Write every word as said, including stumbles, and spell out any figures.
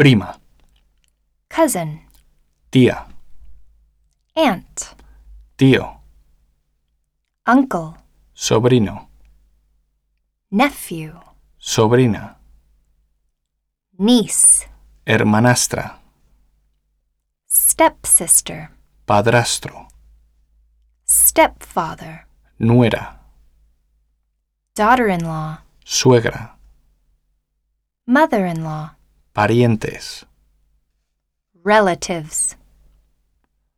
prima, cousin, tía, aunt, tío, uncle, sobrino, nephew, sobrina, niece, hermanastra, stepsister, padrastro, stepfather, nuera, daughter-in-law, suegra, mother-in-law, parientes, relatives.